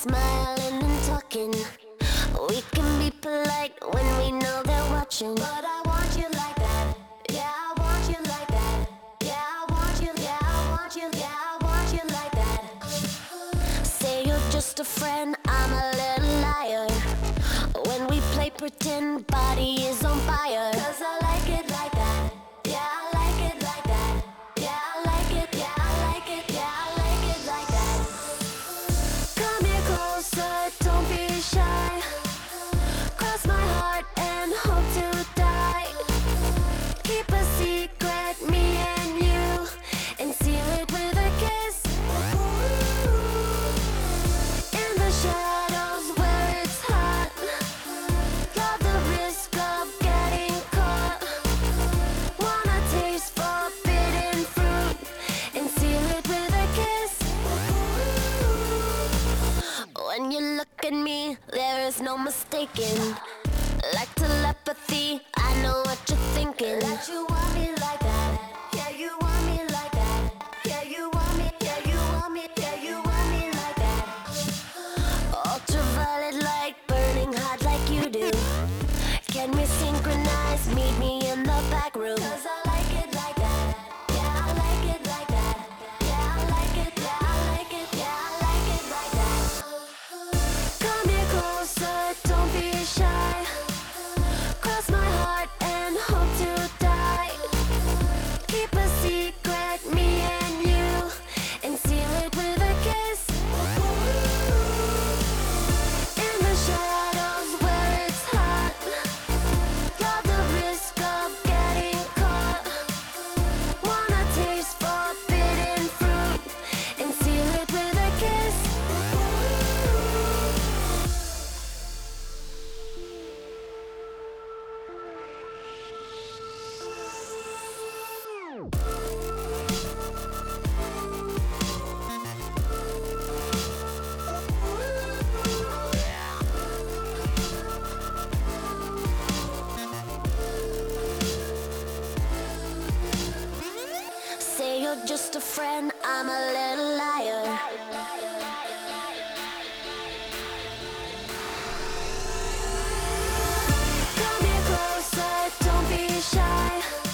smiling and talking. We can be polite when we know they're watching. But I want you like that. Yeah, I want you like that. Yeah, I want you. Yeah, I want you. Yeah, I want you like that. Say you're just a friend, I'm a little liar. When we play pretend, body is on fire. 'Cause I like it like that. Yeah, I like it like that. Yeah, I like it. Yeah, I like it. Yeah, I like it like that. Come here closer, don't be shy. Cross my heart and hope to die. Keep a secret, me and you, and seal it with a kiss. In the shadows where it's hot. Love the risk of getting caught. Wanna taste forbidden fruit and seal it with a kiss. When you look at me, there is no mistaking. Like telepathy, I know what you're thinking. That you want me like that. Yeah, you want me like that. Yeah, you want me. Yeah, you want me. Yeah, you want me like that. Ultraviolet light burning hot like you do. Can we synchronize? Meet me in the back room. 'Cause I like it like that. Yeah, I like it like that. Yeah, I like it. Yeah, I like it. Yeah, I like it like that. Come here closer, don't be shy. Cross my heart and hope to die. Keep a secret, me and you, and seal it with a kiss. In the shadows where it's hot. Love the risk of getting caught. Wanna taste forbidden fruit and seal it with a kiss. Say you're just a friend, I'm a little liar. Come here closer, don't be shy.